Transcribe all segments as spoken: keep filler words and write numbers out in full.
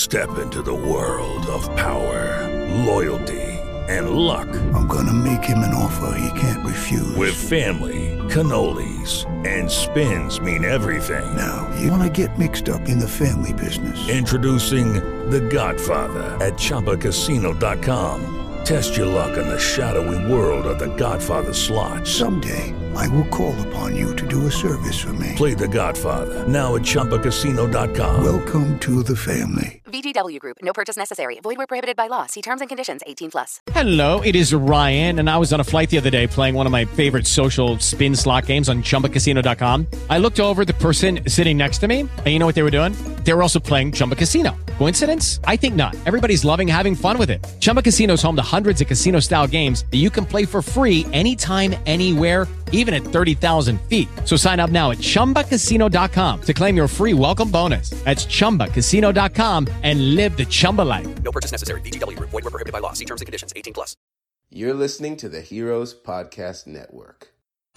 Step into the world of power, loyalty, and luck. I'm gonna make him an offer he can't refuse. With family, cannolis, and spins mean everything. Now, you wanna get mixed up in the family business. Introducing The Godfather at Chumba Casino dot com. Test your luck in the shadowy world of The Godfather slot. Someday, I will call upon you to do a service for me. Play The Godfather, now at Chumba Casino dot com. Welcome to the family. V G W Group. No purchase necessary. Void where prohibited by law. See terms and conditions. eighteen plus. Hello, it is Ryan, and I was on a flight the other day playing one of my favorite social spin slot games on Chumba Casino dot com. I looked over at the person sitting next to me, and you know what they were doing? They were also playing Chumba Casino. Coincidence? I think not. Everybody's loving having fun with it. Chumba Casino is home to hundreds of casino-style games that you can play for free anytime, anywhere, even at thirty thousand feet. So sign up now at Chumba Casino dot com to claim your free welcome bonus. That's Chumba Casino dot com and live the Chumba life. No purchase necessary. V G W Group. Void where prohibited by law. See terms and conditions. eighteen plus. You're listening to the Heroes Podcast Network.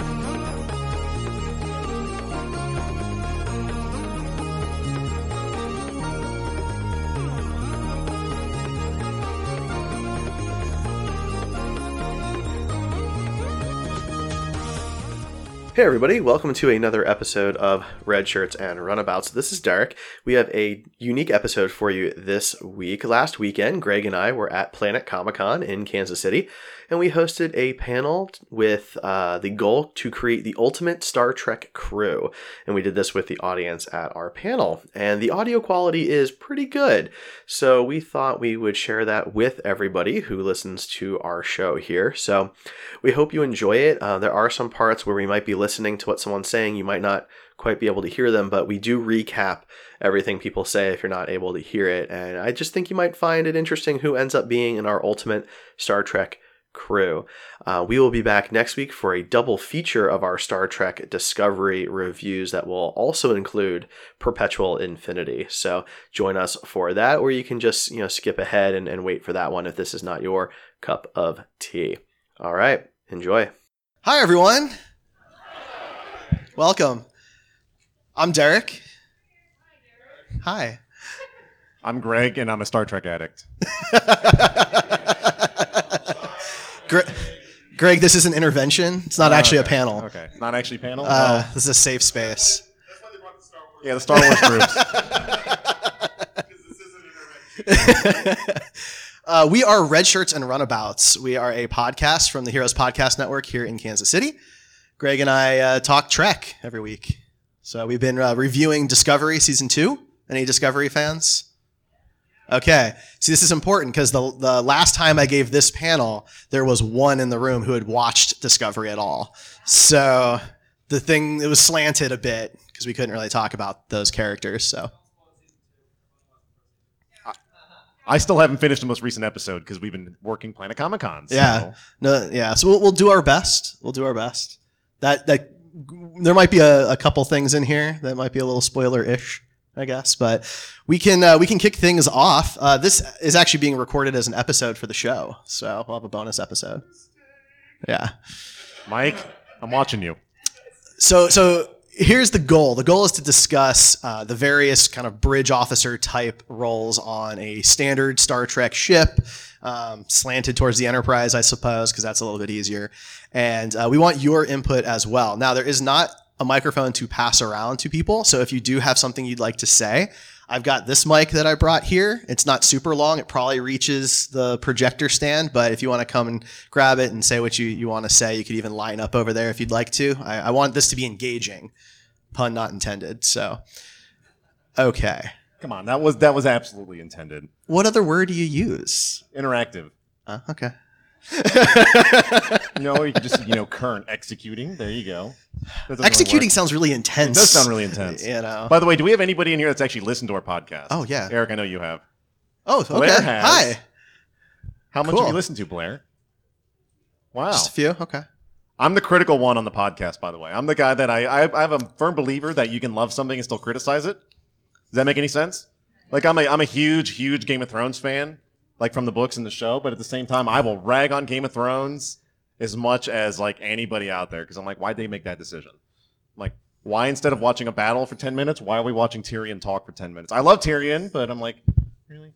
Hey everybody, welcome to another episode of Red Shirts and Runabouts. This is Derek. We have a unique episode for you this week. Last weekend, Greg and I were at Planet Comic Con in Kansas City, and we hosted a panel with uh, the goal to create the ultimate Star Trek crew. And we did this with the audience at our panel. And the audio quality is pretty good, so we thought we would share that with everybody who listens to our show here. So we hope you enjoy it. Uh, there are some parts where we might be listening to what someone's saying. You might not quite be able to hear them, but we do recap everything people say if you're not able to hear it. And I just think you might find it interesting who ends up being in our ultimate Star Trek crew. Uh, we will be back next week for a double feature of our Star Trek Discovery reviews that will also include Perpetual Infinity. So join us for that, or you can just, you know, skip ahead and, and wait for that one if this is not your cup of tea. All right, enjoy. Hi, everyone. Welcome. I'm Derek. Hi. I'm Greg, and I'm a Star Trek addict. Gre- Greg, this is an intervention. It's not oh, actually okay. a panel. Okay, not actually a panel? Uh, oh. This is a safe space. That's why they brought the Star Wars. Yeah, the Star Wars groups. Because this is an intervention. uh, we are Red Shirts and Runabouts. We are a podcast from the Heroes Podcast Network here in Kansas City. Greg and I uh, talk Trek every week. So we've been uh, reviewing Discovery Season two. Any Discovery fans? Okay. See, this is important because the the last time I gave this panel, there was one in the room who had watched Discovery at all. So the thing, it was slanted a bit because we couldn't really talk about those characters. So I still haven't finished the most recent episode because we've been working Planet Comic Con. So. Yeah. No, yeah. So we'll, we'll do our best. We'll do our best. That that there might be a, a couple things in here that might be a little spoiler-ish, I guess, but we can uh, we can kick things off. Uh, this is actually being recorded as an episode for the show, so we'll have a bonus episode. Yeah, Mike, I'm watching you. So so here's the goal. The goal is to discuss uh, the various kind of bridge officer type roles on a standard Star Trek ship, um, slanted towards the Enterprise, I suppose, because that's a little bit easier. And uh, we want your input as well. Now, there is not a microphone to pass around to people. So if you do have something you'd like to say, I've got this mic that I brought here. It's not super long. It probably reaches the projector stand. But if you want to come and grab it and say what you, you want to say, you could even line up over there if you'd like to. I, I want this to be engaging. Pun not intended. So, okay. Come on, that was that was absolutely intended. What other word do you use? Interactive. Uh, okay. No, you can just, you know, current executing. There you go. Executing really sounds really intense. It does sound really intense. You know. By the way, do we have anybody in here that's actually listened to our podcast? Oh, yeah. Eric, I know you have. Oh, okay. Blair has. Hi. How much Cool. have you listened to, Blair? Wow. Just a few? Okay. I'm the critical one on the podcast, by the way. I'm the guy that I, I, I have a firm believer that you can love something and still criticize it. Does that make any sense? Like, I'm a, I'm a huge, huge Game of Thrones fan, like from the books and the show, but at the same time, I will rag on Game of Thrones as much as like anybody out there, because I'm like, why'd they make that decision? Like, why instead of watching a battle for ten minutes, why are we watching Tyrion talk for ten minutes? I love Tyrion, but I'm like, really?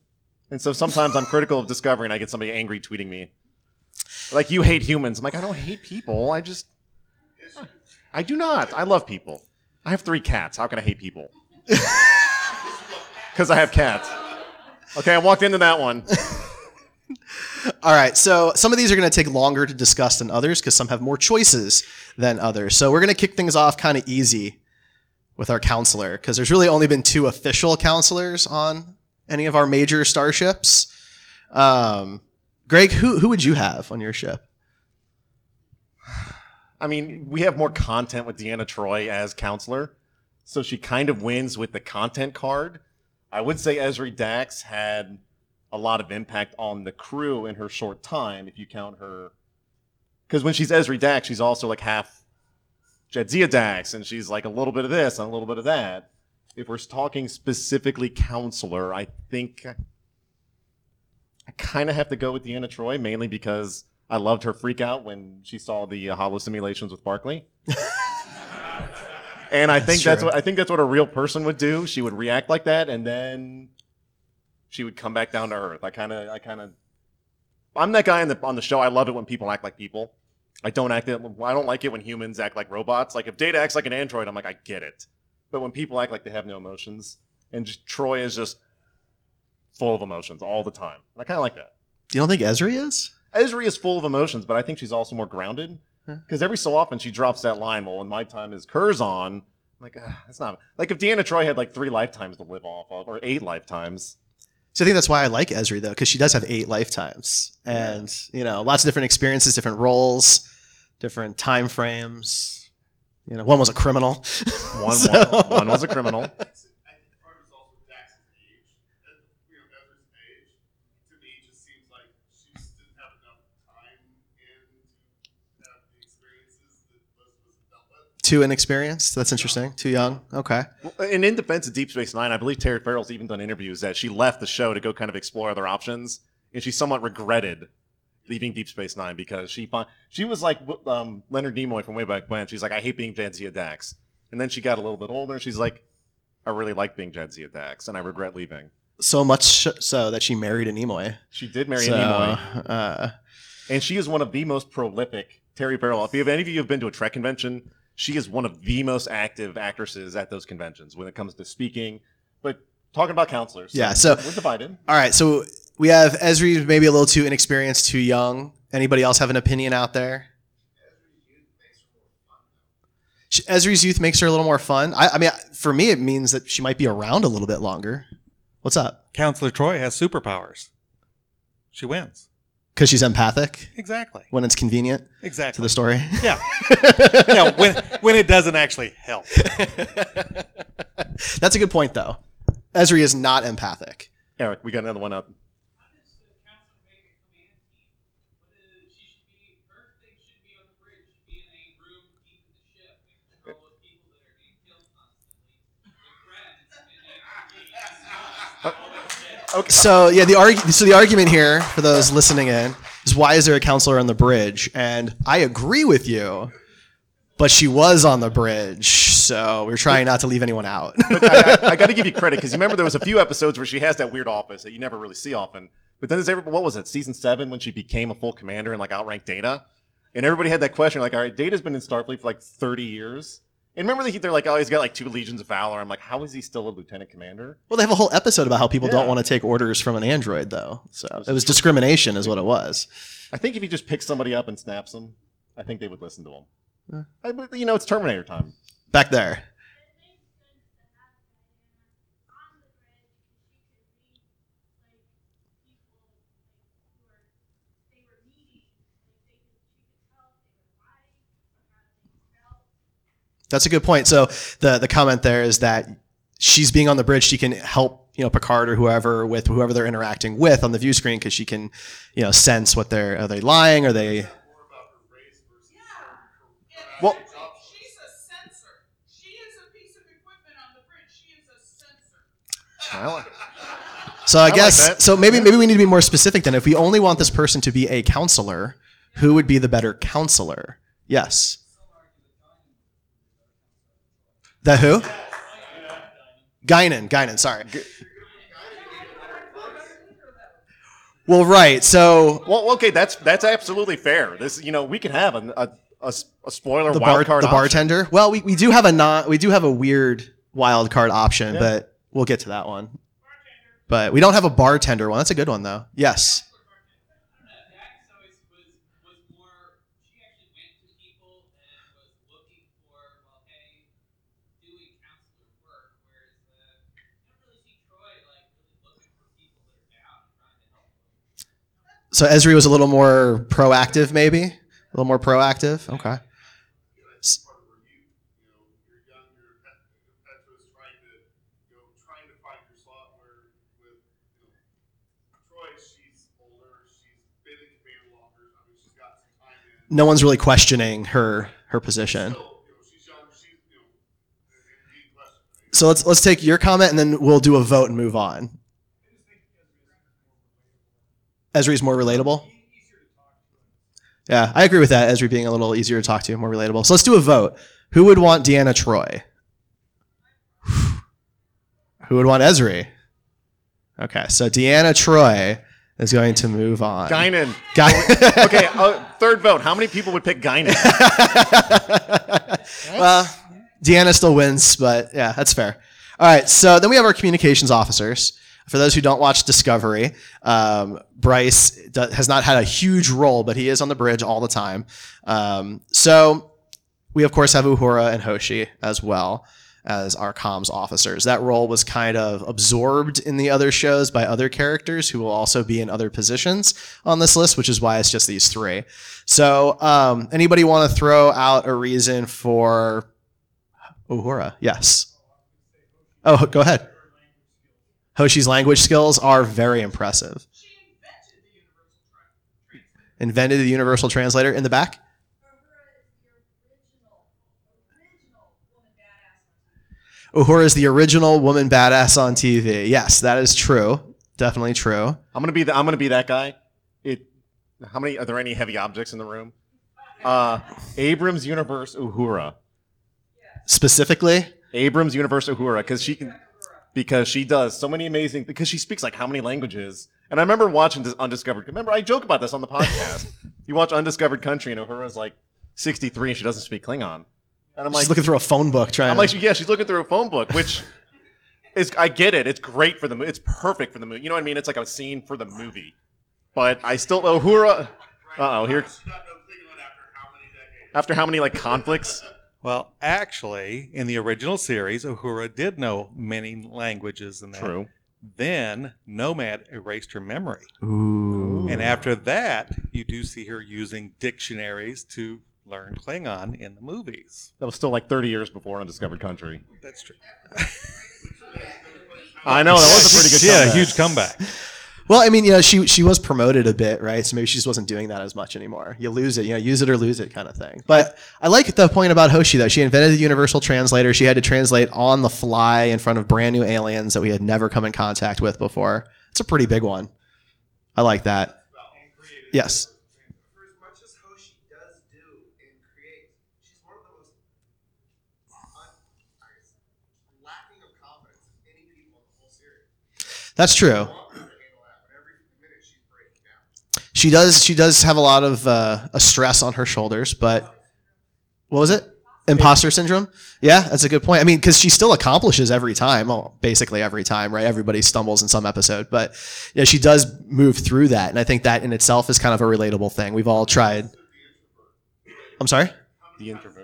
And so sometimes I'm critical of Discovery and I get somebody angry tweeting me. Like, you hate humans. I'm like, I don't hate people. I just... I do not. I love people. I have three cats. How can I hate people? Because I have cats. Okay, I walked into that one. All right, so some of these are going to take longer to discuss than others because some have more choices than others. So we're going to kick things off kind of easy with our counselor because there's really only been two official counselors on any of our major starships. Um, Greg, who who would you have on your ship? I mean, we have more content with Deanna Troi as counselor, so she kind of wins with the content card. I would say Ezri Dax had a lot of impact on the crew in her short time, if you count her. Because when she's Ezri Dax, she's also like half Jadzia Dax, and she's like a little bit of this and a little bit of that. If we're talking specifically counselor, I think I, I kind of have to go with Deanna Troi, mainly because I loved her freak out when she saw the uh, holo simulations with Barclay. And I that's think true. that's what I think that's what a real person would do. She would react like that, and then she would come back down to earth. I kind of, I kind of, I'm that guy on the on the show. I love it when people act like people. I don't act it. I don't like it when humans act like robots. Like if Data acts like an android, I'm like, I get it. But when people act like they have no emotions, and just, Troi is just full of emotions all the time, I kind of like that. You don't think Ezri is? Ezri is full of emotions, but I think she's also more grounded. Because every so often she drops that line, well, when my time is Curzon, I'm like, ah, that's not... Like, if Deanna Troi had, like, three lifetimes to live off of, or eight lifetimes. So I think that's why I like Ezri, though, because she does have eight lifetimes. And, yeah. you know, lots of different experiences, different roles, different time frames. You know, one was a criminal. One, so... one, one was a criminal. Too inexperienced? That's interesting. Too young? Okay. And in defense of Deep Space Nine, I believe Terry Farrell's even done interviews that she left the show to go kind of explore other options, and she somewhat regretted leaving Deep Space Nine because she she was like um, Leonard Nimoy from way back when. She's like, I hate being Jadzia Dax. And then she got a little bit older, and she's like, I really like being Jadzia Dax, and I regret leaving. So much so that she married a Nimoy. She did marry so, a Nimoy. Uh, and she is one of the most prolific, Terry Farrell. If you have any of you have been to a Trek convention, she is one of the most active actresses at those conventions when it comes to speaking. But talking about counselors. Yeah, so we're divided. All right, so we have Ezri maybe a little too inexperienced, too young. Anybody else have an opinion out there? Ezri's youth makes her a little more fun. I, I mean, for me, it means that she might be around a little bit longer. What's up? Counselor Troi has superpowers. She wins. Because she's empathic? Exactly. When it's convenient? Exactly. To the story? Yeah. yeah when, when it doesn't actually help. That's a good point, though. Ezri is not empathic. Eric, we got another one up. Okay. So yeah, the argu- so the argument here for those listening in is why is there a counselor on the bridge? And I agree with you, but she was on the bridge, so we're trying not to leave anyone out. But I, I, I got to give you credit because you remember there was a few episodes where she has that weird office that you never really see often. But then there's every, what was it, season seven when she became a full commander and like outranked Data, and everybody had that question like, all right, Data's been in Starfleet for like thirty years. And remember, they're like, oh, he's got like two Legions of Valor. I'm like, how is he still a lieutenant commander? Well, they have a whole episode about how people yeah. don't want to take orders from an android, though. So it was discrimination is what it was. I think if you just pick somebody up and snaps them, I think they would listen to him. Yeah. I, you know, it's Terminator time. Back there. That's a good point. So the the comment there is that she's being on the bridge. She can help, you know, Picard or whoever with whoever they're interacting with on the view screen because she can, you know, sense what they're are they lying? Are they? Well, she's a sensor. She is a piece of equipment on the bridge. She is a sensor. Well, so I, I guess like so. Maybe maybe we need to be more specific then. If we only want this person to be a counselor, who would be the better counselor? Yes. The who? Guinan. Guinan, sorry. Well, right. So, well, okay, that's that's absolutely fair. This, you know, we can have a a, a, a spoiler the, wild bar, card the option. bartender. Well, we, we do have a non, we do have a weird wild card option, Yeah. but we'll get to that one. But we don't have a bartender one. That's a good one, though. Yes. So Esri was a little more proactive, maybe? A little more proactive? Okay. S- No one's really questioning her her position. So let's let's take your comment and then we'll do a vote and move on. Esri's more relatable? Yeah, I agree with that. Esri being a little easier to talk to, more relatable. So let's do a vote. Who would want Deanna Troi? Who would want Esri? Okay, so Deanna Troi is going to move on. Guinan. Guy- okay, uh, third vote. How many people would pick Guinan? Well, Deanna still wins, but yeah, that's fair. All right, so then we have our communications officers. For those who don't watch Discovery, um, Bryce do, has not had a huge role, but he is on the bridge all the time. Um, so we, of course, have Uhura and Hoshi as well as our comms officers. That role was kind of absorbed in the other shows by other characters who will also be in other positions on this list, which is why it's just these three. So um, anybody want to throw out a reason for Uhura? Yes. Oh, go ahead. Hoshi's language skills are very impressive. Invented the universal translator in the back? Uhura is the original woman badass on T V. Yes, that is true. Definitely true. I'm gonna be the, I'm gonna be that guy. It. How many? Are there any heavy objects in the room? Uh, Abrams Universe Uhura. Specifically, Abrams Universe Uhura, because she can. Because she does so many amazing, because she speaks like how many languages. And I remember watching this Undiscovered. Remember, I joke about this on the podcast. You watch Undiscovered Country and Uhura's like sixty-three and she doesn't speak Klingon. And I'm like, she's looking through a phone book trying. I'm to... like, yeah, she's looking through a phone book, which is, I get it. It's great for the movie. It's perfect for the movie. You know what I mean? It's like a scene for the movie. But I still, Uhura, uh oh, here. After how many like conflicts? Well, actually, in the original series, Uhura did know many languages and that. True. Then Nomad erased her memory. Ooh. And after that, you do see her using dictionaries to learn Klingon in the movies. That was still like thirty years before Undiscovered Country. That's true. I know, that was a pretty good Yeah, comeback. huge comeback. Well, I mean, you know, she she was promoted a bit, right? So maybe she just wasn't doing that as much anymore. You lose it, you know, use it or lose it kind of thing. But I like the point about Hoshi, though. She invented the universal translator. She had to translate on the fly in front of brand new aliens that we had never come in contact with before. It's a pretty big one. I like that. Yes. For as much as Hoshi does do and create, she's one of the most un- lacking of confidence of any people in the whole series. That's true. She does. She does have a lot of uh, a stress on her shoulders, but what was it? Imposter syndrome. Yeah, that's a good point. I mean, because she still accomplishes every time. Well, basically every time, right? Everybody stumbles in some episode, but yeah, she does move through that, and I think that in itself is kind of a relatable thing. We've all tried. I'm sorry. The introvert.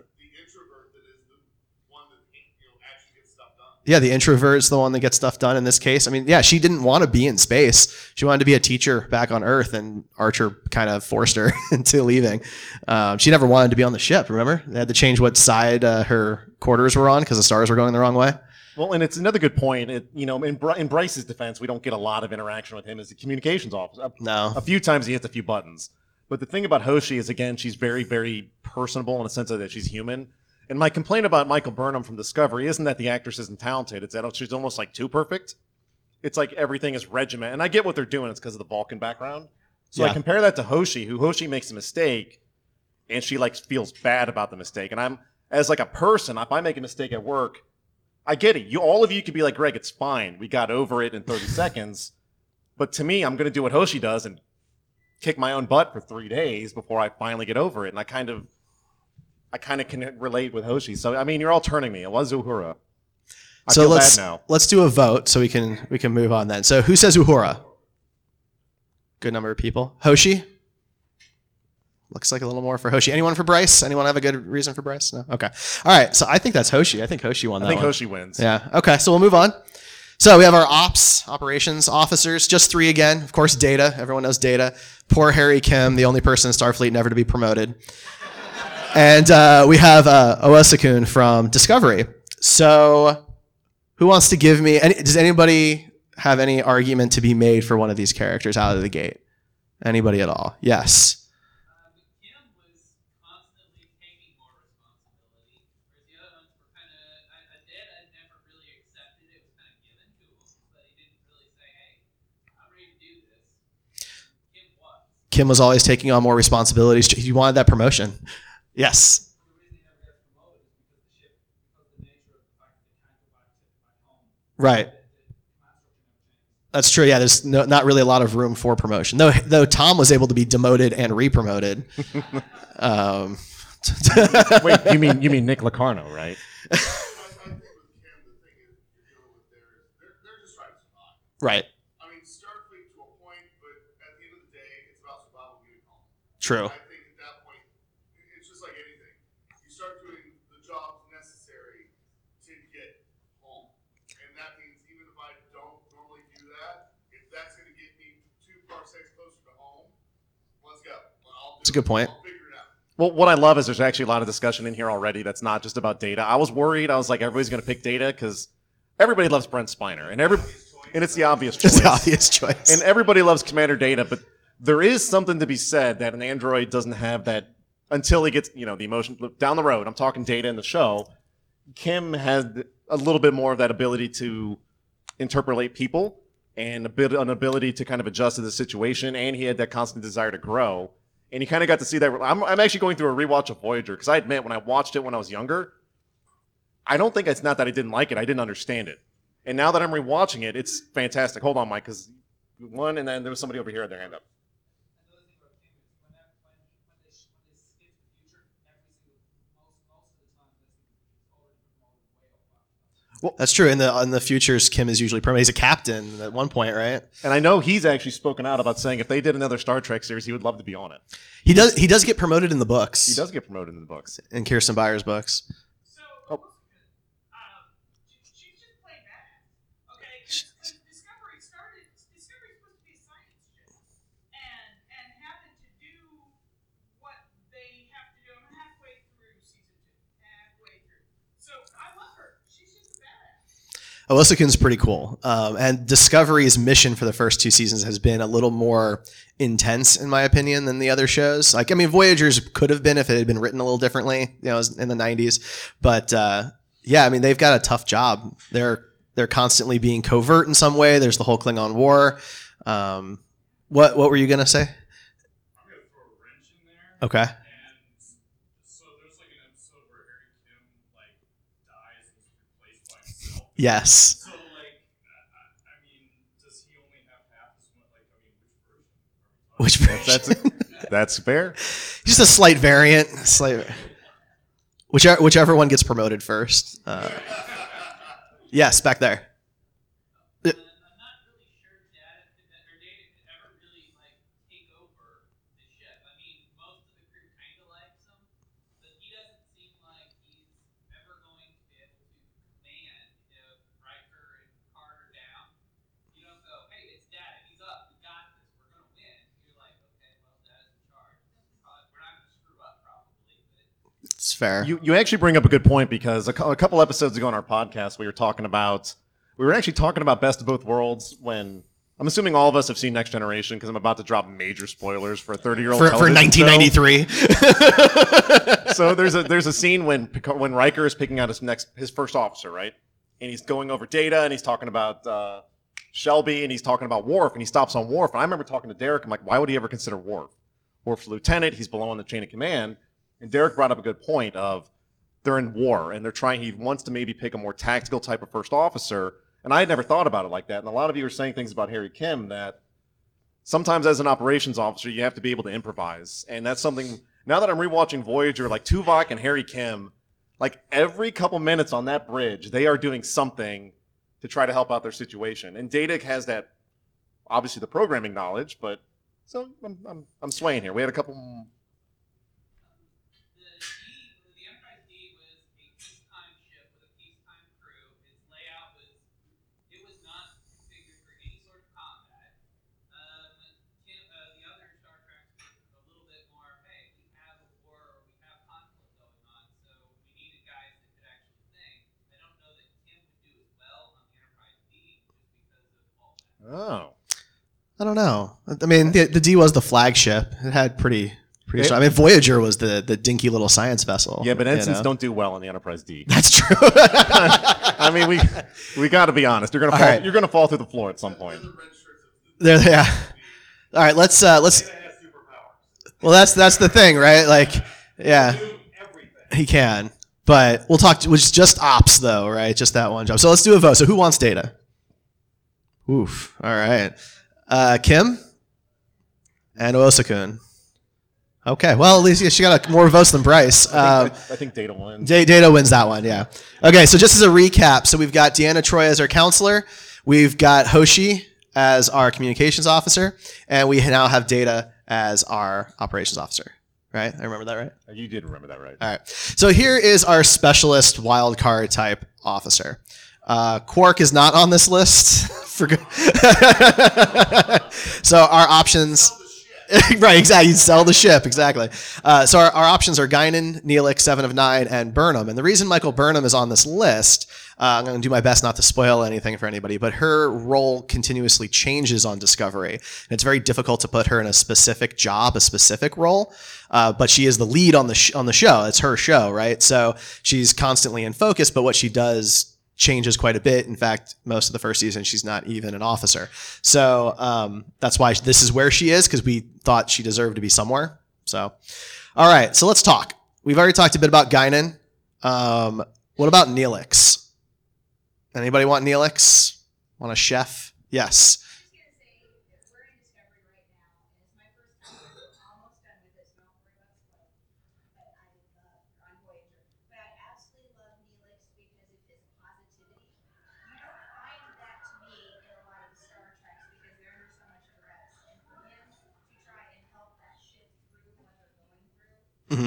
Yeah, the introvert's the one that gets stuff done in this case. I mean, yeah, she didn't want to be in space. She wanted to be a teacher back on Earth, and Archer kind of forced her into leaving. Um, she never wanted to be on the ship, remember? They had to change what side uh, her quarters were on because the stars were going the wrong way. Well, and it's another good point. It, you know, in, Bry- in Bryce's defense, we don't get a lot of interaction with him as a communications officer. No. A few times he hits a few buttons. But the thing about Hoshi is, again, she's very, very personable in the sense of that she's human. And my complaint about Michael Burnham from Discovery isn't that the actress isn't talented. It's that she's almost like too perfect. It's like everything is regimented. And I get what they're doing. It's because of the Vulcan background. So Yeah. I compare that to Hoshi, who Hoshi makes a mistake, and she like feels bad about the mistake. And I'm, as like a person, if I make a mistake at work, I get it. You, all of you could be like, Greg, it's fine. We got over it in thirty seconds. But to me, I'm going to do what Hoshi does and kick my own butt for three days before I finally get over it. And I kind of, I kind of can relate with Hoshi. So I mean, you're all turning me. It was Uhura. I so feel let's bad now. let's do a vote so we can we can move on then. So who says Uhura? Good number of people. Hoshi? Looks like a little more for Hoshi. Anyone for Bryce? Anyone have a good reason for Bryce? No? Okay. All right. So I think that's Hoshi. I think Hoshi won that I think one. Hoshi wins. Yeah. Okay. So we'll move on. So we have our ops, operations officers, just three again. Of course, Data. Everyone knows Data. Poor Harry Kim, the only person in Starfleet never to be promoted. And uh, we have uh, Owa-Sakun from Discovery. So who wants to give me, any, does anybody have any argument to be made for one of these characters out of the gate? Anybody at all? Yes. Kim was always taking on more responsibilities. He wanted that promotion. Yes. Right. That's true. Yeah, there's no, not really a lot of room for promotion. Though, though Tom was able to be demoted and re-promoted. um. Wait, you mean you mean Nick Locarno, right? Right. True. I think at that point, it's just like anything. You start doing the jobs necessary to get home. And that means even if I don't normally do that, if that's going to get me two parsecs closer to home, let's go. I'll do That's a good point. I'll figure it out. Well, what I love is there's actually a lot of discussion in here already that's not just about Data. I was worried. I was like, everybody's going to pick Data because everybody loves Brent Spiner. And every and it's the obvious choice. It's the obvious choice. And everybody loves Commander Data, but there is something to be said that an android doesn't have that until he gets, you know, the emotion down the road. I'm talking Data in the show. Kim had a little bit more of that ability to interpolate people and a bit an ability to kind of adjust to the situation, and he had that constant desire to grow. And you kind of got to see that. I'm, I'm actually going through a rewatch of Voyager because I admit when I watched it when I was younger, I don't think it's not that I didn't like it. I didn't understand it. And now that I'm rewatching it, it's fantastic. Hold on, Mike, because one, and then there was somebody over here with their hand up. Well, that's true. In the in the futures, Kim is usually promoted. He's a captain at one point, right? And I know he's actually spoken out about saying if they did another Star Trek series, he would love to be on it. He does. He does get promoted in the books. He does get promoted in the books. In Kirsten Byers' books. So, um, she's just plain badass. Okay, because Discovery started. Discovery's supposed to be a science ship, and and having to do what they have to do. I'm halfway through season two. Halfway through. So I love her. She's just a badass. Owa-Sakun's pretty cool. Um, and Discovery's mission for the first two seasons has been a little more intense, in my opinion, than the other shows. Like, I mean, Voyager's could have been if it had been written a little differently, you know, in the nineties. But uh, yeah, I mean, they've got a tough job. They're they're constantly being covert in some way. There's the whole Klingon War. Um, what what were you gonna say? I'm gonna throw a wrench in there. Okay. And so there's like an episode where Harry Kim like dies and is replaced by himself. Yes. So like, I, I mean, does he only have half as much? Like, I mean, which version? Which version? That's that's fair. Just a slight variant. Slight. Whichever whichever one gets promoted first. Uh, yes, back there. I'm not really sure Data could, or Data could ever really like take over the ship. I mean, most of the crew kind of likes him, but he doesn't seem like he's ever going to be able to command if Riker and Carter down. You don't go, hey, it's Data, he's up, we got this, we're gonna win. You're like, okay, well, Data's in charge. Uh, we're not gonna screw up probably, but It's fair. You you actually bring up a good point because a, cou- a couple episodes ago on our podcast we were talking about we were actually talking about Best of Both Worlds when I'm assuming all of us have seen Next Generation because I'm about to drop major spoilers for a thirty year old for, for nineteen ninety-three. So there's a there's a scene when Picard, when Riker is picking out his next his first officer, right? And he's going over Data and he's talking about uh, Shelby and he's talking about Worf and he stops on Worf. And I remember talking to Derek. I'm like, why would he ever consider Worf? Worf's a lieutenant. He's below on the chain of command. And Derek brought up a good point of they're in war and they're trying. He wants to maybe pick a more tactical type of first officer. And I had never thought about it like that. And a lot of you are saying things about Harry Kim that sometimes as an operations officer, you have to be able to improvise. And that's something, now that I'm rewatching Voyager, like Tuvok and Harry Kim, like every couple minutes on that bridge, they are doing something to try to help out their situation. And Data has that, obviously the programming knowledge, but so I'm, I'm, I'm swaying here. We had a couple... Oh, I don't know. I mean, the, the D was the flagship. It had pretty, pretty. It, strong. I mean, Voyager was the the dinky little science vessel. Yeah, but ensigns you know? don't do well on the Enterprise D. That's true. I mean, we we got to be honest. You're gonna fall, right. you're gonna fall through the floor at some point. There, yeah. All right, let's uh, let's. Well, that's that's the thing, right? Like, yeah, he can, but we'll talk. Which is just ops, though, right? Just that one job. So let's do a vote. So who wants Data? Oof. All right. Uh, Kim and Osakun. Okay. Well, at least she got a, more votes than Bryce. I Um, think, I think Data wins. D- Data wins that one, yeah. Okay, so just as a recap, so we've got Deanna Troy as our counselor. We've got Hoshi as our communications officer. And we now have Data as our operations officer. Right? I remember that right? You did remember that right. All right. So here is our specialist wildcard type officer. Uh, Quark is not on this list. For so our options, right? Exactly. You sell the ship. Exactly. Uh, so our, our options are Guinan, Neelix, Seven of Nine, and Burnham. And the reason Michael Burnham is on this list, uh, I'm going to do my best not to spoil anything for anybody, but her role continuously changes on Discovery. And it's very difficult to put her in a specific job, a specific role. Uh, but she is the lead on the sh- on the show. It's her show, right? So she's constantly in focus. But what she does changes quite a bit. In fact, most of the first season, she's not even an officer. So um, that's why this is where she is, because we thought she deserved to be somewhere. So, all right. So let's talk. We've already talked a bit about Guinan. Um, what about Neelix? Anybody want Neelix? Want a chef? Yes. Mm-hmm.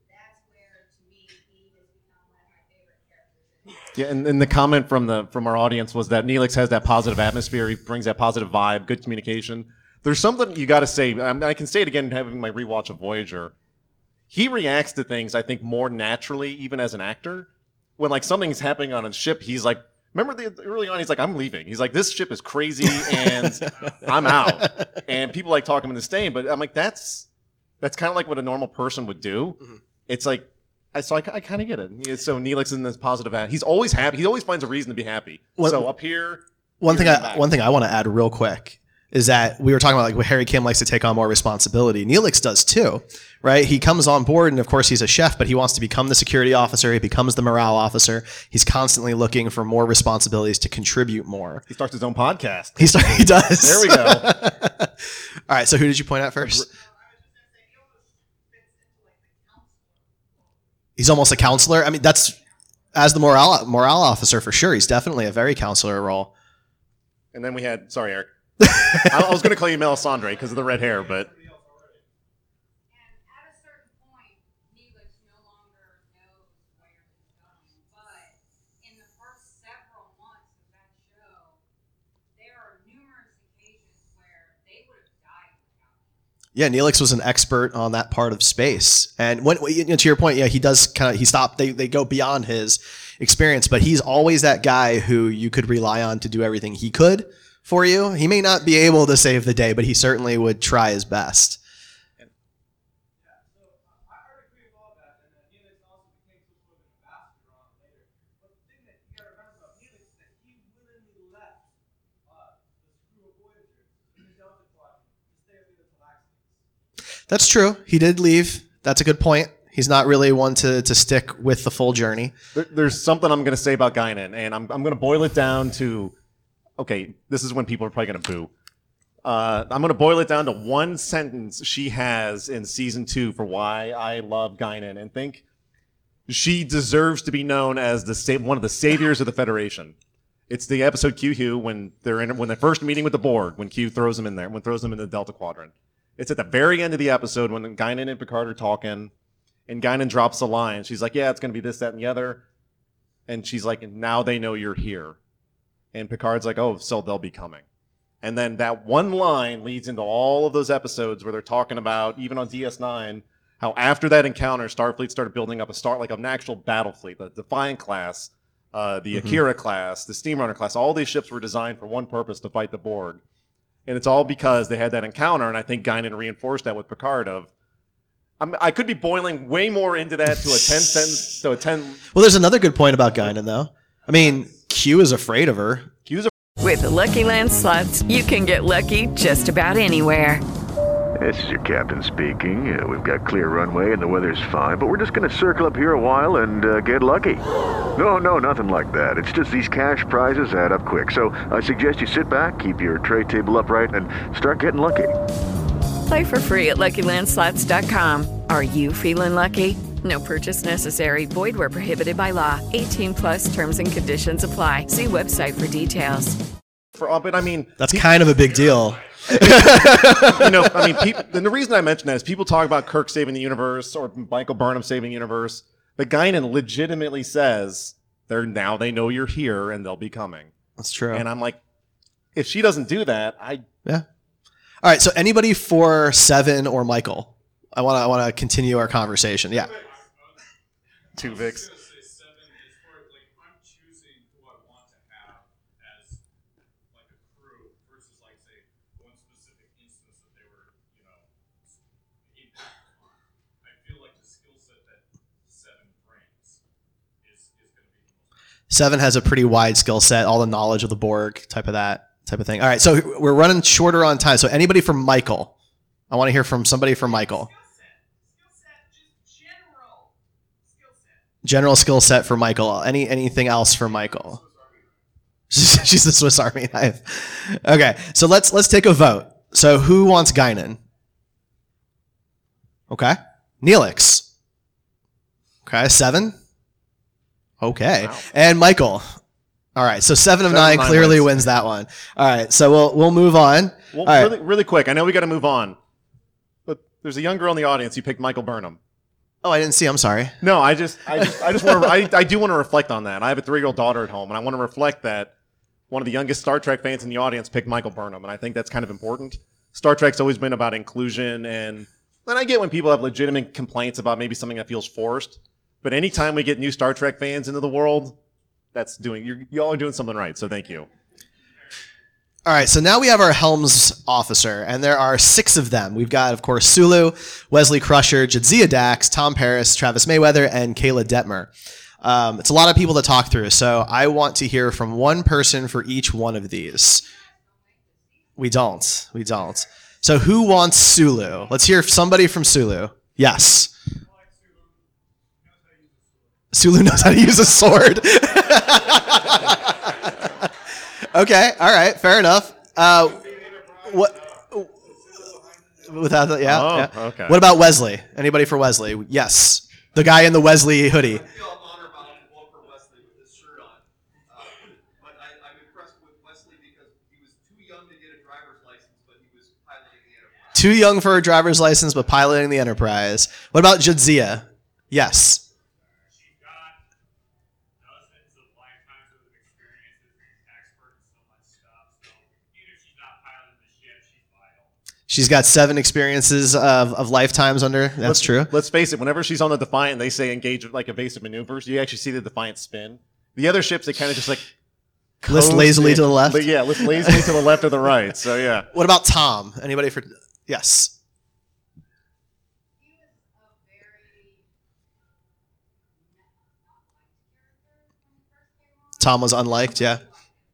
Yeah, and, and the comment from the from our audience was that Neelix has that positive atmosphere. He brings that positive vibe, good communication. There's something you got to say. I, I can say it again, having my rewatch of Voyager. He reacts to things, I think, more naturally, even as an actor. When like something's happening on a ship, he's like, remember the, early on, he's like, I'm leaving. He's like, this ship is crazy, and I'm out. And people like talk him into staying, but I'm like, that's that's kind of like what a normal person would do. Mm-hmm. It's like. I, so I, I kind of get it. So Neelix is in this positive. He's always happy. He always finds a reason to be happy. One, so up here, one thing. I, one thing I want to add real quick is that we were talking about like what Harry Kim likes to take on more responsibility. Neelix does too, right? He comes on board, and of course he's a chef, but he wants to become the security officer. He becomes the morale officer. He's constantly looking for more responsibilities to contribute more. He starts his own podcast. He start, He does. There we go. All right. So who did you point out first? He's almost a counselor. I mean, that's as the morale morale officer for sure. He's definitely a very counselor role. And then we had, sorry, Eric. I, I was going to call you Melisandre because of the red hair, but. Yeah, Neelix was an expert on that part of space, and when you know, to your point, yeah, he does kind of he stopped. They they go beyond his experience, but he's always that guy who you could rely on to do everything he could for you. He may not be able to save the day, but he certainly would try his best. That's true. He did leave. That's a good point. He's not really one to, to stick with the full journey. There, there's something I'm going to say about Guinan, and I'm I'm going to boil it down to, okay, this is when people are probably going to boo. Uh, I'm going to boil it down to one sentence she has in season two for why I love Guinan and think she deserves to be known as the sa- one of the saviors of the Federation. It's the episode Q-Hugh when they're in when they're first meeting with the Borg, when Q throws them in there, when throws them in the Delta Quadrant. It's at the very end of the episode when Guinan and Picard are talking, and Guinan drops a line. She's like, "Yeah, it's going to be this, that, and the other," and she's like, "Now they know you're here," and Picard's like, "Oh, so they'll be coming." And then that one line leads into all of those episodes where they're talking about, even on D S nine, how after that encounter, Starfleet started building up a star like an actual battle fleet, the Defiant class, uh, the Mm-hmm. Akira class, the Steamrunner class. All these ships were designed for one purpose, to fight the Borg. And it's all because they had that encounter, and I think Guinan reinforced that with Picard of, I'm, I could be boiling way more into that to a ten sentence, to a ten. Well, there's another good point about Guinan, though. I mean, Q is afraid of her. Q's a With the Lucky Land Slots, you can get lucky just about anywhere. This is your captain speaking. Uh, we've got clear runway and the weather's fine, but we're just going to circle up here a while and uh, get lucky. No, no, nothing like that. It's just these cash prizes add up quick. So I suggest you sit back, keep your tray table upright, and start getting lucky. Play for free at Lucky Land Slots dot com. Are you feeling lucky? No purchase necessary. Void where prohibited by law. eighteen plus terms and conditions apply. See website for details. For, but I mean, That's kind of a big deal. you know, I mean, people, and the reason I mention that is people talk about Kirk saving the universe or Michael Burnham saving the universe. But Guinan legitimately says, "They're now they know you're here and they'll be coming." That's true. And I'm like, if she doesn't do that, I Yeah. All right. So anybody for Seven or Michael? I want to I want to continue our conversation. Yeah. two Vicks. Seven has a pretty wide skill set, all the knowledge of the Borg, type of that type of thing. All right, so we're running shorter on time. So anybody from Michael? I want to hear from somebody from Michael. General skill set for Michael. Any anything else for Michael? She's the Swiss Army knife. Okay, so let's let's take a vote. So who wants Guinan? Okay, Neelix. Okay, Seven. Okay. Wow. And Michael. All right. So seven of seven nine, nine clearly wins. wins that one. All right. So we'll we'll move on. Well, All really, right. really quick. I know we got to move on, but there's a young girl in the audience who picked Michael Burnham. Oh, I didn't see. I'm sorry. No, I just I just I just want to I, I do want to reflect on that. I have a three-year-old daughter at home, and I want to reflect that one of the youngest Star Trek fans in the audience picked Michael Burnham, and I think that's kind of important. Star Trek's always been about inclusion, and and I get when people have legitimate complaints about maybe something that feels forced, but anytime we get new Star Trek fans into the world, that's doing, you're, y'all are doing something right, so thank you. All right, so now we have our Helms officer, and there are six of them. We've got, of course, Sulu, Wesley Crusher, Jadzia Dax, Tom Paris, Travis Mayweather, and Kayla Detmer. Um, it's a lot of people to talk through, so I want to hear from one person for each one of these. We don't. We don't. So who wants Sulu? Let's hear somebody from Sulu. Yes. Sulu knows how to use a sword. Okay, all right, fair enough. Uh, what? Without the, yeah, oh, yeah. Okay. What about Wesley? Anybody for Wesley? Yes, the guy in the Wesley hoodie. Too young for a driver's license, but piloting the Enterprise. What about Jadzia? Yes. She's got seven experiences of, of lifetimes under. That's let's, true. Let's face it. Whenever she's on the Defiant, they say engage like evasive maneuvers. You actually see the Defiant spin. The other ships, they kind of just like list lazily in. to the left. But yeah, list lazily to the left or the right. So yeah. What about Tom? Anybody for? Yes. Tom was unliked. Yeah.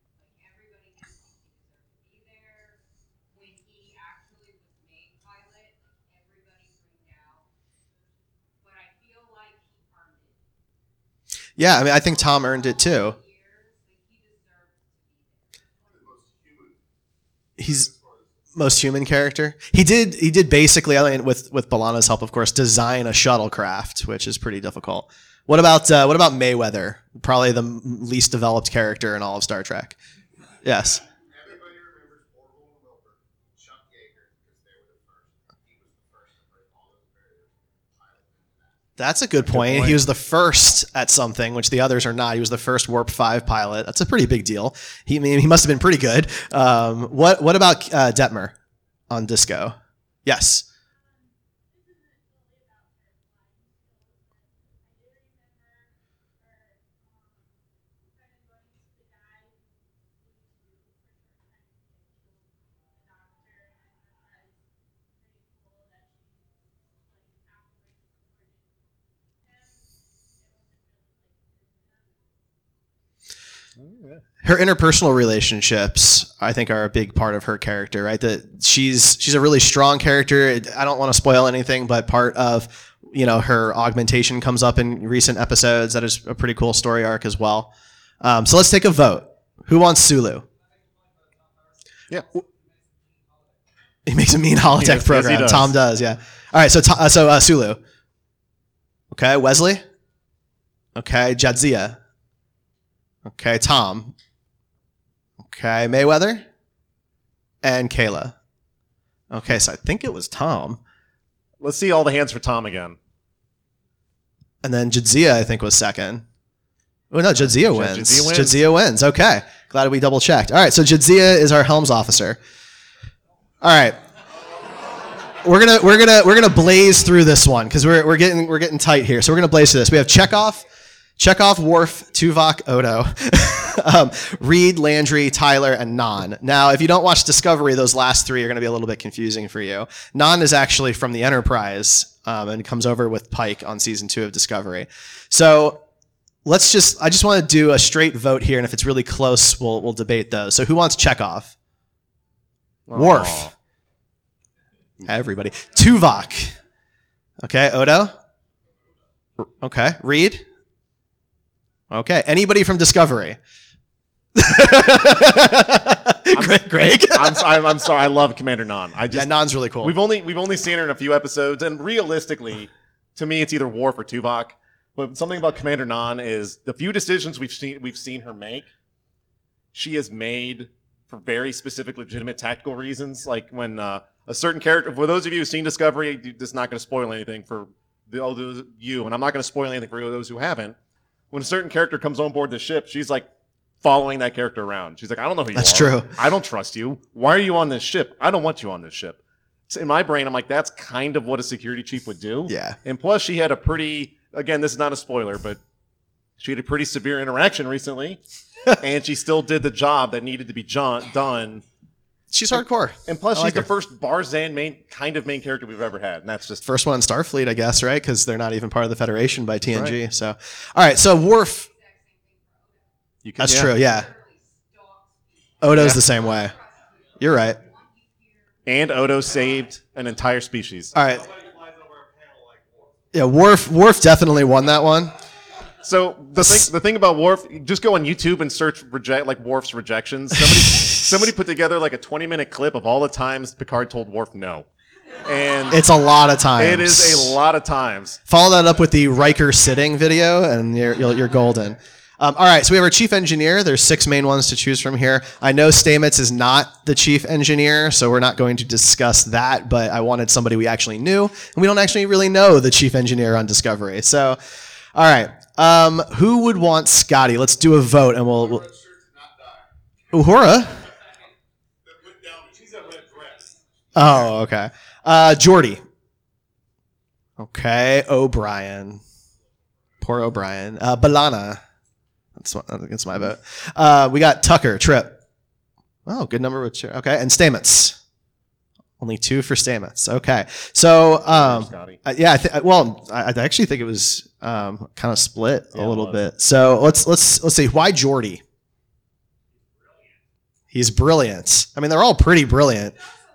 Yeah, I mean, I think Tom earned it too. He's most human character. He did he did basically, I mean, with with B'Elanna's help, of course, design a shuttlecraft, which is pretty difficult. What about uh, what about Mayweather? Probably the m- least developed character in all of Star Trek. Yes. That's a good point. Good point. He was the first at something, which the others are not. He was the first Warp five pilot. That's a pretty big deal. He I mean, he must have been pretty good. Um, what what about uh, Detmer on Disco? Yes. Her interpersonal relationships, I think, are a big part of her character, right? That she's she's a really strong character. I don't want to spoil anything, but part of, you know, her augmentation comes up in recent episodes. That is a pretty cool story arc as well. Um, so let's take a vote. Who wants Sulu? Yeah. He makes a mean holodeck yes, program. yes, does. Tom does, yeah. All right, so uh, so uh, Sulu. Okay, Wesley. Okay, Jadzia. Okay, Tom. Okay, Mayweather. And Kayla. Okay, so I think it was Tom. Let's see all the hands for Tom again. And then Jadzia, I think, was second. Oh, no, Jadzia wins. Jadzia wins. Jadzia wins. Okay. Glad we double checked. All right, so Jadzia is our Helms officer. All right. We're gonna we're gonna we're gonna blaze through this one because we're we're getting we're getting tight here. So we're gonna blaze through this. We have Chekhov, Chekhov, Worf, Tuvok, Odo, um, Reed, Landry, Tyler, and Nan. Now, if you don't watch Discovery, those last three are going to be a little bit confusing for you. Nan is actually from the Enterprise um, and comes over with Pike on season two of Discovery. So let's just, I just want to do a straight vote here, and if it's really close, we'll we'll debate those. So who wants Chekhov? Aww. Worf. Everybody. Tuvok. Okay, Odo? Okay, Reed? Okay. Anybody from Discovery? Greg. Greg? I'm, I'm, I'm sorry. I love Commander Nan. I just, yeah, Nan's really cool. We've only we've only seen her in a few episodes, and realistically, to me, it's either Worf or Tuvok. But something about Commander Nan is the few decisions we've seen we've seen her make, she has made for very specific, legitimate tactical reasons. Like when uh, a certain character, for those of you who've seen Discovery, it's not going to spoil anything for the, all those you, and I'm not going to spoil anything for those who haven't. When a certain character comes on board the ship, she's like following that character around. She's like, I don't know who you That's are. true. I don't trust you. Why are you on this ship? I don't want you on this ship. So in my brain, I'm like, that's kind of what a security chief would do. Yeah. And plus, she had a pretty, again, this is not a spoiler, but she had a pretty severe interaction recently, and she still did the job that needed to be jo- done. She's hardcore. And plus, I she's like the her. first Barzan main kind of main character we've ever had, and that's just First one in Starfleet, I guess, right? Because they're not even part of the Federation by T N G. Right. So, all right. So Worf. You can, That's yeah. true. Yeah. Odo's Yeah. the same way. You're right. And Odo saved an entire species. All right. Yeah, Worf. Worf definitely won that one. So the thing, the thing about Worf, just go on YouTube and search reject like Worf's rejections. Somebody, somebody put together like a twenty minute clip of all the times Picard told Worf no, and It's a lot of times. it is a lot of times. Follow that up with the Riker sitting video, and you're you're, you're golden. Um, all right, so we have our chief engineer. There's six main ones to choose from here. I know Stamets is not the chief engineer, so we're not going to discuss that, but I wanted somebody we actually knew, and we don't actually really know the chief engineer on Discovery. So, all right, um, who would want Scotty? Let's do a vote, and we'll... we'll... Uhura? Oh, okay. Uh, Geordi. Okay, O'Brien. Poor O'Brien. Uh, B'Elanna. That's, that's my vote. Uh, we got Tucker, Trip. Oh, good number with Trip. Okay, and Stamets. Only two for Stamets. Okay, so um, uh, yeah, I th- well, I, I actually think it was um, kind of split Yeah, a little it was. bit. So let's let's let's see. Why Geordi? He's brilliant. I mean, they're all pretty brilliant.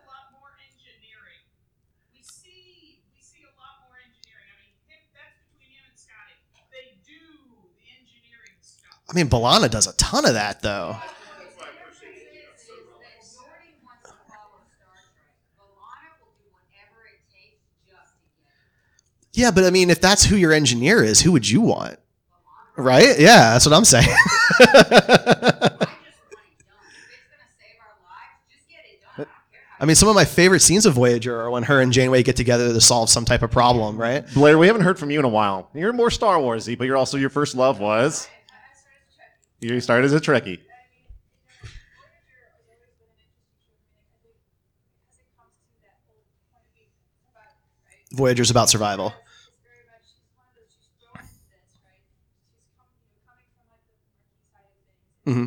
I mean, B'Elanna does a ton of that, though. Yeah, but I mean, if that's who your engineer is, who would you want? Right? Yeah, that's what I'm saying. I mean, some of my favorite scenes of Voyager are when her and Janeway get together to solve some type of problem, right? Blair, we haven't heard from you in a while. You're more Star Warsy, but you're also your first love was. You started as a Trekkie. Voyager's about survival. Mm-hmm.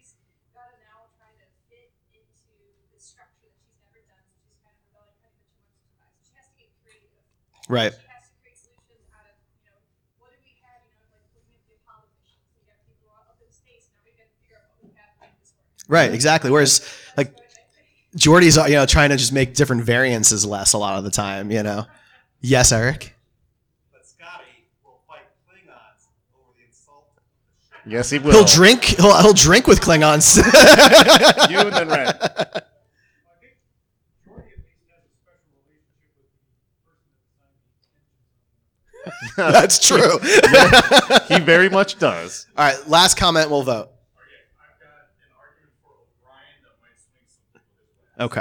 Right. Right, exactly. Whereas, like, Geordi's, you know, trying to just make different variances less a lot of the time, you know. Yes, Eric? Yes, he will. He'll drink. He'll, he'll drink with Klingons. You and then Red. That's true. Yeah, he very much does. All right, last comment. We'll vote. Okay.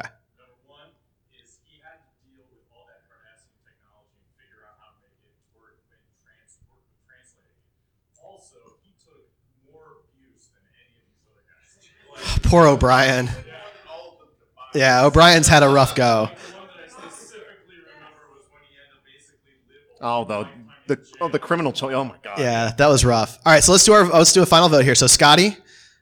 Poor O'Brien. Yeah, O'Brien's had a rough go. Oh, the the oh, the criminal choice. Oh my god. Yeah, that was rough. All right, so let's do our let's do a final vote here. So Scotty,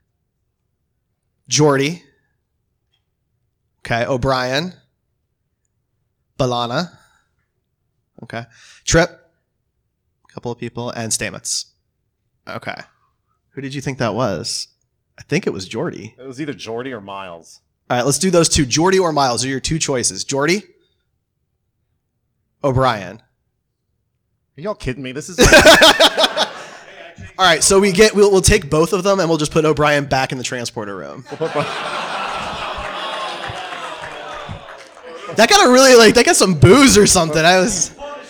Geordi, okay, O'Brien, B'Elanna, okay, Trip, a couple of people, and Stamets. Okay, who did you think that was? I think it was Geordi. It was either Geordi or Miles. All right, let's do those two. Geordi or Miles are your two choices. Geordi, O'Brien. Are y'all kidding me? This is. All right, so we get we'll we'll take both of them and we'll just put O'Brien back in the transporter room. That got a really like that got some booze or something. I was.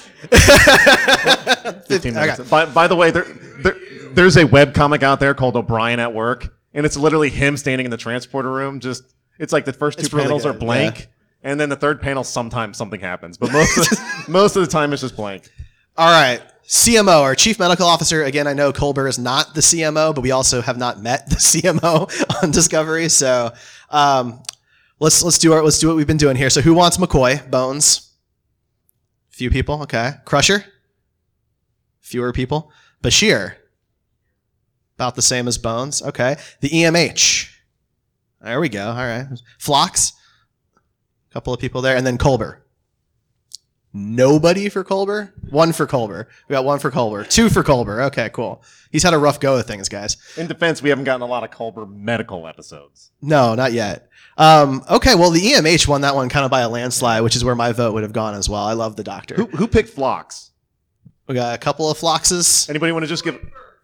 Fifteen minutes. Okay. By, by the way, there, there there's a webcomic out there called O'Brien at Work, and it's literally him standing in the transporter room. Just it's like the first two It's really panels good, are blank, yeah. and then the third panel sometimes something happens, but most of the, most of the time it's just blank. All right. C M O, our Chief Medical Officer. Again, I know Culber is not the C M O, but we also have not met the C M O on Discovery. So um, let's let's do our let's do what we've been doing here. So who wants McCoy? Bones. Few people. Okay. Crusher. Fewer people. Bashir. About the same as Bones. Okay. The E M H. There we go. All right. Phlox. A couple of people there, and then Culber. Nobody for Culber? One for Culber. We got one for Culber. Two for Culber. Okay, cool. He's had a rough go of things, guys. In defense, we haven't gotten a lot of Culber medical episodes. No, not yet. Um, okay, well, the E M H won that one kind of by a landslide, which is where my vote would have gone as well. I love the Doctor. Who, who picked Phlox? We got a couple of Phloxes. Anybody want to just give...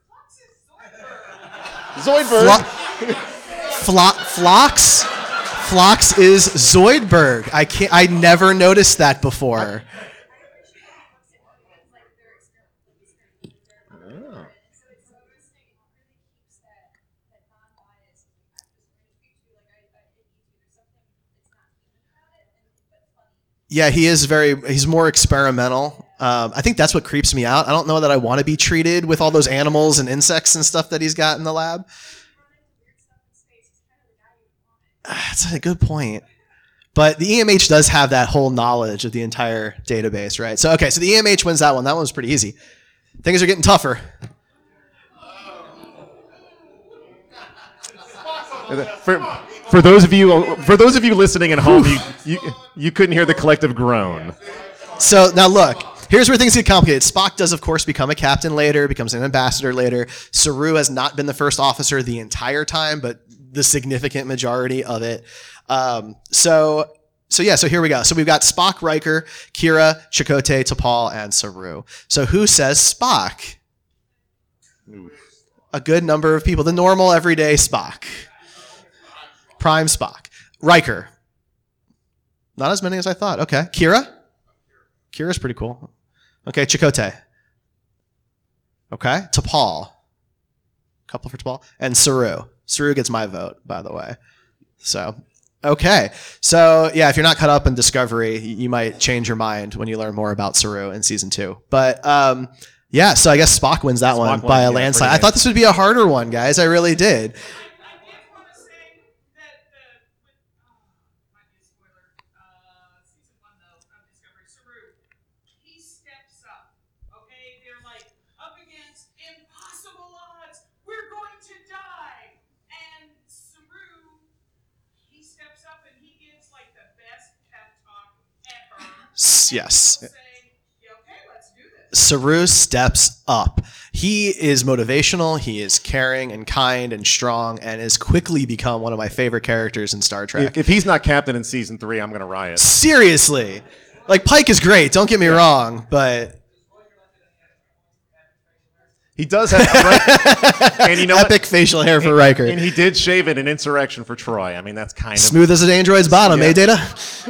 Zoidberg. Flo- Flo- Phlox? Phlox is Zoidberg. I can't. I never noticed that before. Oh. Yeah, he is very. He's more experimental. Um, I think that's what creeps me out. I don't know that I want to be treated with all those animals and insects and stuff that he's got in the lab. That's a good point. But the E M H does have that whole knowledge of the entire database, right? So, okay, so the E M H wins that one. That one was pretty easy. Things are getting tougher. For, for those of you for those of you listening at home, you, you you couldn't hear the collective groan. So now look, here's where things get complicated. Spock does, of course, become a captain later, becomes an ambassador later. Saru has not been the first officer the entire time, but the significant majority of it. Um, so, so yeah, so here we go. So we've got Spock, Riker, Kira, Chakotay, T'Pol, and Saru. So who says Spock? A good number of people. The normal, everyday Spock. Prime Spock. Riker. Not as many as I thought. Okay. Kira? Kira's pretty cool. Okay, Chakotay. Okay, T'Pol. Couple for T'Pol. And Saru. Saru gets my vote, by the way. So, okay. So, yeah, if you're not caught up in Discovery, you might change your mind when you learn more about Saru in season two. But, um, yeah, so I guess Spock wins that Spock one won, by a yeah, landslide. I pretty thought this would be a harder one, guys. I really did. Yes. Saru steps up. He is motivational, he is caring and kind and strong, and has quickly become one of my favorite characters in Star Trek. If, if he's not captain in season three, I'm going to riot. Seriously. Like, Pike is great, don't get me wrong, but... He does have right, and you know epic what? facial hair for and, Riker. And he did shave it in Insurrection for Troy. I mean, that's kind of... Smooth as an android's bottom, yeah. eh, Data?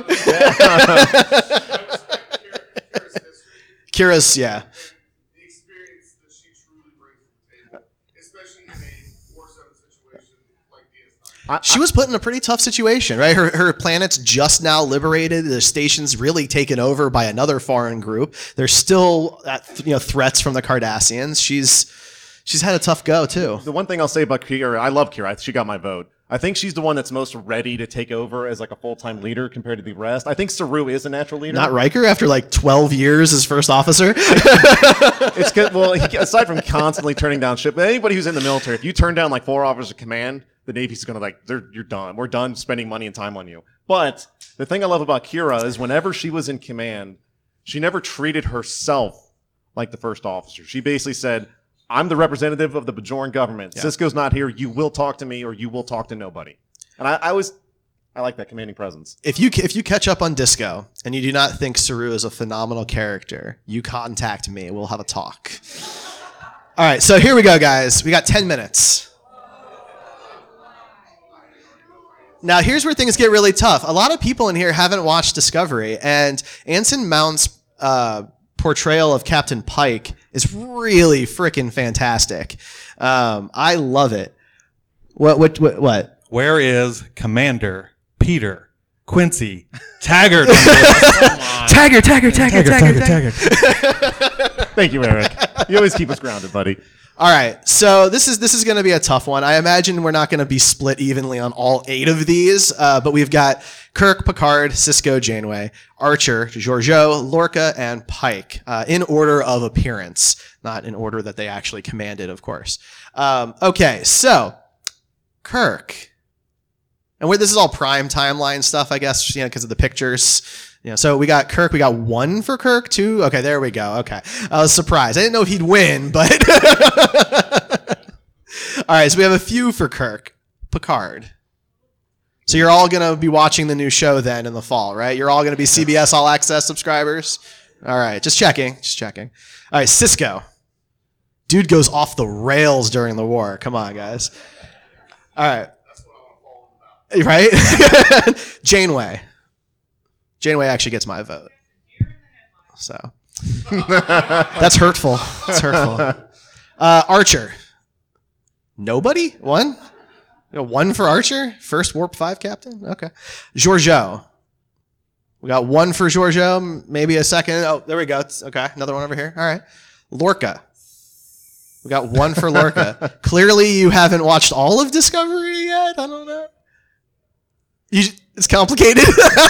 Kira's, yeah. The experience that she truly brings to the table, especially in a War seven situation like D S nine. She was put in a pretty tough situation, right? Her her planet's just now liberated. The station's really taken over by another foreign group. There's still at, you know threats from the Cardassians. She's she's had a tough go too. The one thing I'll say about Kira, I love Kira. She got my vote. I think she's the one that's most ready to take over as like a full-time leader compared to the rest. I think Saru is a natural leader. Not Riker after like twelve years as first officer. It's good. Well, he, aside from constantly turning down shit, but anybody who's in the military, if you turn down like four offers of command, the Navy's going to like, they're, you're done. We're done spending money and time on you. But the thing I love about Kira is whenever she was in command, she never treated herself like the first officer. She basically said, I'm the representative of the Bajoran government. Yeah. Cisco's not here. You will talk to me or you will talk to nobody. And I, I was, I like that commanding presence. If you if you catch up on Disco and you do not think Saru is a phenomenal character, you contact me. We'll have a talk. All right, so here we go, guys. We got ten minutes. Now, here's where things get really tough. A lot of people in here haven't watched Discovery, and Anson Mount's uh, portrayal of Captain Pike is really freaking fantastic. Um, I love it. What? What? What? What? Where is Commander Peter Quincy Taggart? Taggart, Taggart, Taggart, Taggart, Taggart. Thank you, Eric. You always keep us grounded, buddy. All right, so this is this is going to be a tough one. I imagine we're not going to be split evenly on all eight of these, uh, but we've got Kirk, Picard, Sisko, Janeway, Archer, Georgiou, Lorca, and Pike uh, in order of appearance, not in order that they actually commanded, of course. Um, okay, so Kirk, and where this is all prime timeline stuff, I guess, you know, because of the pictures. You know, so we got Kirk. We got one for Kirk, two. Okay, there we go. Okay. I was surprised. I didn't know if he'd win, but... All right, so we have a few for Kirk. Picard. So you're all going to be watching the new show then in the fall, right? You're all going to be C B S All Access subscribers? All right, just checking. Just checking. All right, Sisko. Dude goes off the rails during the war. Come on, guys. All right. Right? Janeway. Janeway actually gets my vote. So that's hurtful. That's hurtful. Uh, Archer. Nobody? One? You know, one for Archer? First Warp five captain? Okay. Georgiou. We got one for Georgiou, maybe a second. Oh, there we go. It's, okay, another one over here. All right. Lorca. We got one for Lorca. Clearly you haven't watched all of Discovery yet? I don't know. You, it's complicated.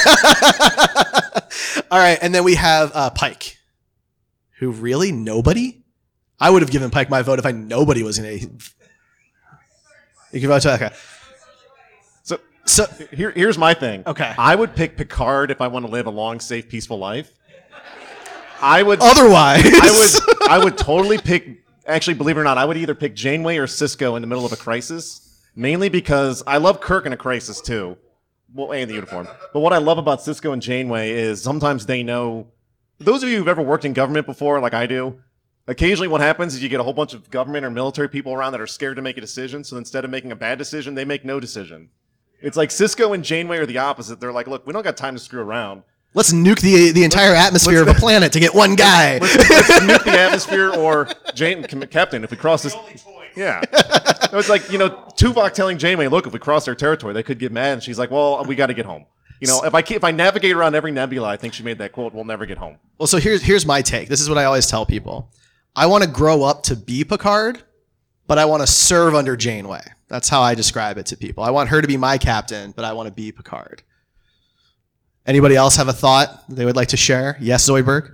All right, and then we have uh, Pike, who really nobody? I would have given Pike my vote if I nobody was going to. You can vote to okay. So, so here, here's my thing. Okay. I would pick Picard if I want to live a long, safe, peaceful life. I would. Otherwise, I would. I would totally pick. Actually, believe it or not, I would either pick Janeway or Sisko in the middle of a crisis. Mainly because I love Kirk in a crisis too. Well, and the uniform. But what I love about Sisko and Janeway is sometimes they know. Those of you who've ever worked in government before, like I do, occasionally what happens is you get a whole bunch of government or military people around that are scared to make a decision. So instead of making a bad decision, they make no decision. It's like Sisko and Janeway are the opposite. They're like, look, we don't got time to screw around. Let's nuke the the entire atmosphere of a planet to get one guy. Let's, let's nuke the atmosphere or Jane, Captain, if we cross this. Yeah. It was like, you know, Tuvok telling Janeway, look, if we cross their territory, they could get mad. And she's like, well, we got to get home. You know, if I if I navigate around every nebula, I think she made that quote, we'll never get home. Well, so here's here's my take. This is what I always tell people. I want to grow up to be Picard, but I want to serve under Janeway. That's how I describe it to people. I want her to be my captain, but I want to be Picard. Anybody else have a thought they would like to share? Yes, Zoidberg?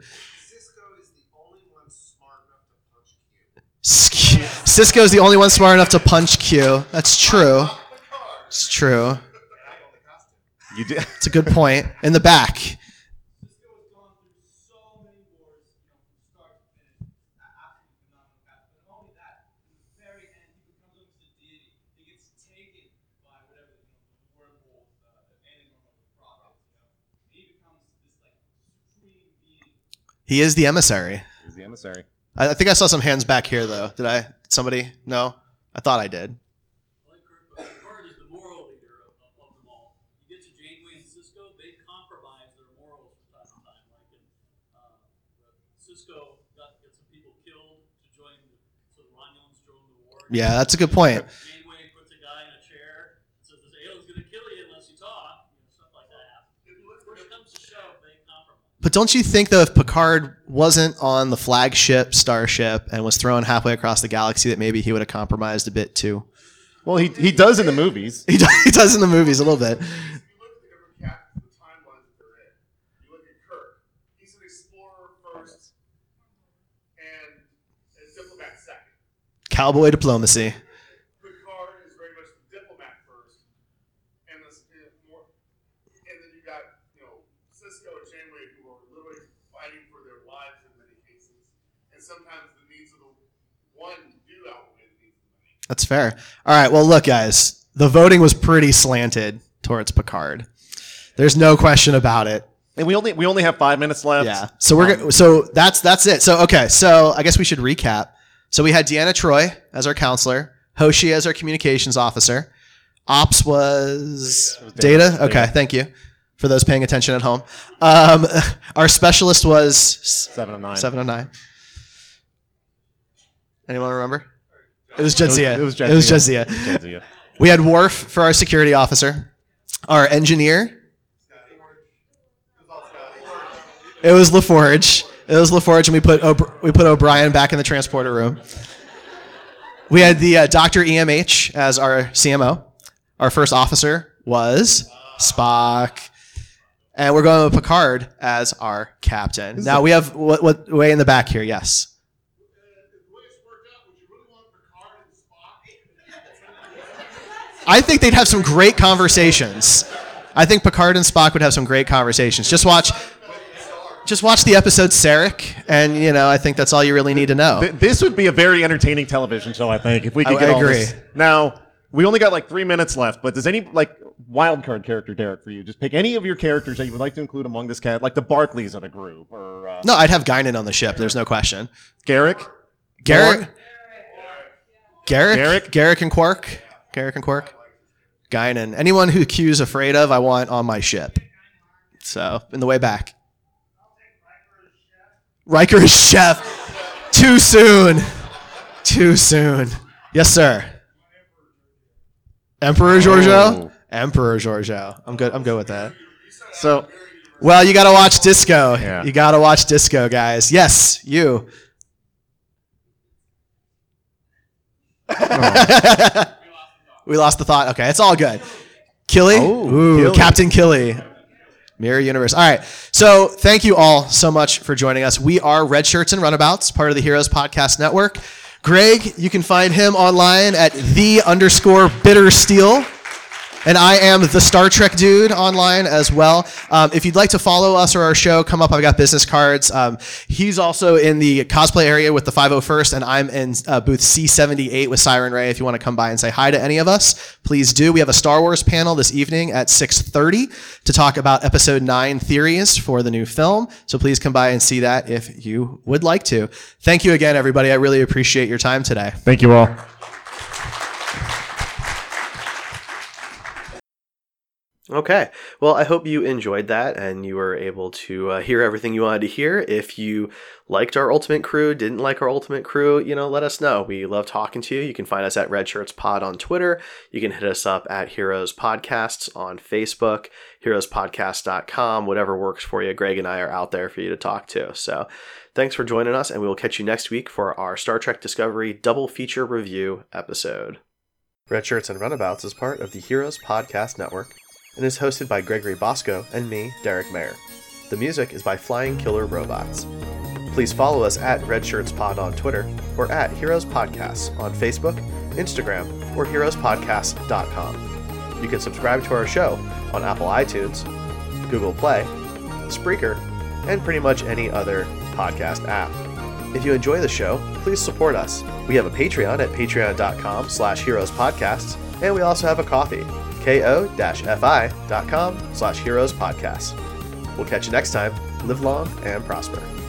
Cisco is the only one smart enough to punch Q. That's true. It's true. You did. It's a good point. In the back. He is the emissary. He's the emissary. I, I think I saw some hands back here, though. Did I? Somebody? No? I thought I did. Picard is the moral leader of, of them all. You get to Janeway and Cisco, they compromise their morals from time to time. Like in, uh, Cisco got get some people killed to join the, so the Romulans joined the war. Yeah, that's a good point. Janeway puts a guy in a chair, says this alien's going to kill you unless you talk. You know, stuff like that. When it comes to shove, they compromise. But don't you think, though, if Picard wasn't on the flagship starship and was thrown halfway across the galaxy, that maybe he would have compromised a bit, too? Well, he he does in the movies. He does, he does in the movies a little bit. If you look at the different captains, the timelines that they're in, you look at Kirk, he's an explorer first and a diplomat second. Cowboy diplomacy. Picard is very much the diplomat first, and, this, and, more, and then you got, you know, Cisco and Janeway who are literally fighting for their lives in many cases, and sometimes the needs of the one do outweigh the needs of the many. That's fair. All right, well, look, guys. The voting was pretty slanted towards Picard. There's no question about it. And we only we only have five minutes left. Yeah. So we're um, so that's that's it. So okay. So I guess we should recap. So we had Deanna Troi as our counselor, Hoshi as our communications officer, Ops was, was Data. Data. Okay, thank you for those paying attention at home. Um, our specialist was seven of nine. Seven of nine. Anyone remember? It was Jadzia. It was, it was Jadzia. Jadzia. We had Worf for our security officer. Our engineer. It was LaForge. It was LaForge, and we put o- we put O'Brien back in the transporter room. We had the uh, Doctor E M H as our C M O. Our first officer was Spock. And we're going with Picard as our captain. Now we have what, what way in the back here, yes. I think they'd have some great conversations. I think Picard and Spock would have some great conversations. Just watch just watch the episode Sarek, and you know, I think that's all you really need to know. This would be a very entertaining television show, I think, if we could I, get I all agree. this. Now, we only got like three minutes left, but does any like wild card character, Derek, for you? Just pick any of your characters that you would like to include among this cast, like the Barclays of the group, or uh, no, I'd have Guinan on the ship. There's no question. Garrick, Garrick, Garrick, Garrick, Garrick and Quark, Garrick and Quark, Guinan. Anyone who Q's afraid of, I want on my ship. So in the way back, Riker is chef. Too soon. Too soon. Yes, sir. Emperor Giorgio? Oh. Emperor Giorgio. I'm good. I'm good with that. So, well, you got to watch Disco. Yeah. You got to watch Disco, guys. Yes, you. Oh. We lost the thought. Okay, it's all good. Killy? Oh, Ooh, Killy. Captain Killy. Mirror Universe. All right. So thank you all so much for joining us. We are Red Shirts and Runabouts, part of the Heroes Podcast Network. Greg, you can find him online at the underscore bitter steel. And I am the Star Trek dude online as well. Um, if you'd like to follow us or our show, come up. I've got business cards. Um, he's also in the cosplay area with the five oh first, and I'm in uh, booth C seventy-eight with Siren Ray. If you want to come by and say hi to any of us, please do. We have a Star Wars panel this evening at six thirty to talk about episode nine theories for the new film. So please come by and see that if you would like to. Thank you again, everybody. I really appreciate your time today. Thank you all. Okay. Well, I hope you enjoyed that and you were able to uh, hear everything you wanted to hear. If you liked our Ultimate Crew, didn't like our Ultimate Crew, you know, let us know. We love talking to you. You can find us at Red Shirts Pod on Twitter. You can hit us up at Heroes Podcasts on Facebook, heroes podcast dot com, whatever works for you. Greg and I are out there for you to talk to. So thanks for joining us, and we will catch you next week for our Star Trek Discovery double feature review episode. Red Shirts and Runabouts is part of the Heroes Podcast Network and is hosted by Gregory Bosco and me, Derek Mayer. The music is by Flying Killer Robots. Please follow us at Red Shirts Pod on Twitter or at Heroes Podcasts on Facebook, Instagram, or heroes podcast dot com. You can subscribe to our show on Apple iTunes, Google Play, Spreaker, and pretty much any other podcast app. If you enjoy the show, please support us. We have a Patreon at patreon dot com slash heroes podcasts, and we also have a Ko-fi, ko-fi dot com slash heroes podcasts. We'll catch you next time. Live long and prosper.